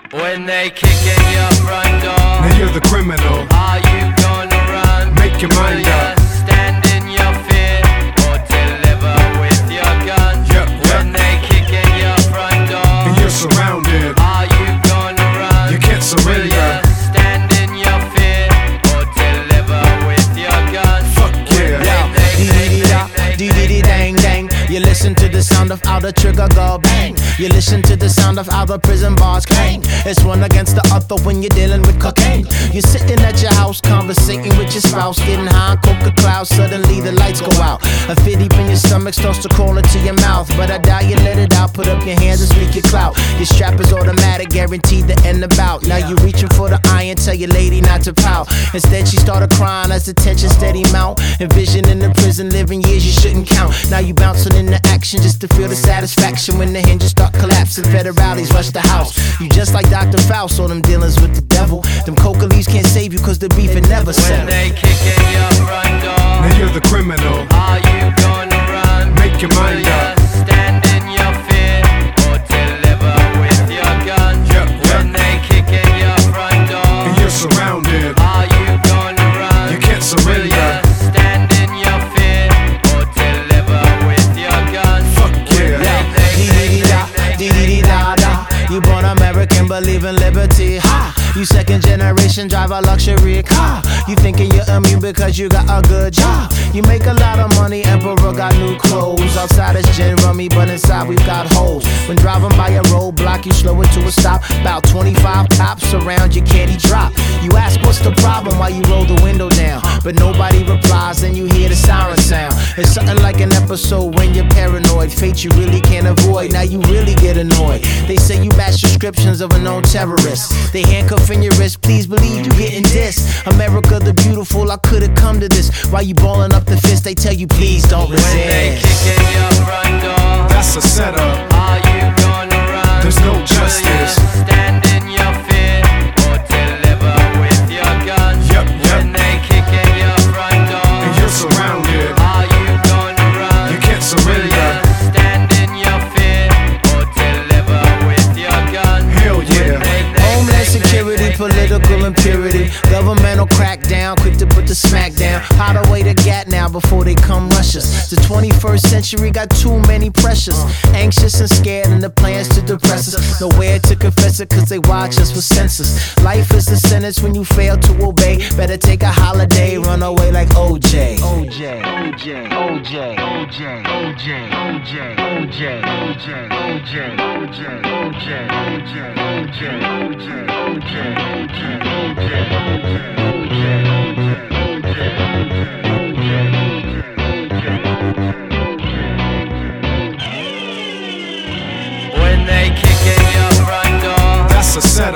When they kick in your front door, now you're the criminal. are you gonna run? Make your mind Will up. you stand in your fear or deliver with your gun? Yep, When they kick in your front door, and you're surrounded. are you gonna run? You can't Will surrender. you stand in your fear or deliver with your gun? Fuck yeah. Dee-dee-dee-dang, dang. You listen to the sound of how the trigger go bang. You listen to the sound of how the prison bars clang. It's one against the other when you're dealing with cocaine. You're sitting at your house, conversating with your spouse, getting high on coca clouds. Suddenly the lights go out. A fit deep in your stomach starts to crawl into your mouth. But I doubt you let it out. Put up your hands and speak your clout. Your strap is automatic, guaranteed to end the bout. Now you're reaching for the iron, tell your lady not to pout. Instead she started crying as the tension steady mount. Envisioning the prison living years you shouldn't count. Now you bouncing into action just to feel the satisfaction when the hinges start collapsing. Federales rush the house. You just like Dr. Faust on them dealings with the devil. Them coca leaves can't save you cause the beef it never When settled. they kick in your front door, Now you're the criminal. are you gonna run? Make your Will mind you up. stand in your fear or deliver with your gun? Yep, When they kick in your front door, and you're surrounded. are you gonna run? You can't Will surrender. you stand in your fear or deliver with your gun? Fuck yeah. Dee-dee-dee-da. You born American, believe in liberty. Ha! You second generation, drive a luxury car. You thinking you're immune because you got a good job. You make a lot of money, Emperor got new clothes. Outside it's gin rummy, but inside we've got holes. When driving by a roadblock, you slow it to a stop. About 25 cops around you, candy drop. You ask what's the problem while you roll the window down, but nobody replies, and you hear the siren sound. It's something like an episode when you're paranoid. Fate you really can't avoid, now you really get annoyed. They say you match descriptions of a known terrorist. They handcuffing your wrist, please believe you getting dissed. America the beautiful, I could've come to this. While you balling up the fist, they tell you please don't When they resist. kick in your front door, That's a setup. are you gonna run? There's no Will justice. you stand in your fear or deliver with your gun? Yep, When they kick in your front door, and you're surrounded. are you gonna run? You can't Will surrender. you stand in your fear or deliver with your gun? Hell yeah. Homeland security, political impurity, governmental crackdown, quick to put the smack down. How to wait a gat now before they come rush us. The 21st century got too many pressures. Anxious and scared, and the plans to depress us. Nowhere to confess it, cause they watch us with censors. Life is a sentence when you fail to obey. Better take a holiday, run away like OJ. OJ, OJ, OJ, OJ, OJ, OJ, OJ, OJ, OJ, OJ, OJ, When they kick in your front door, That's a setup.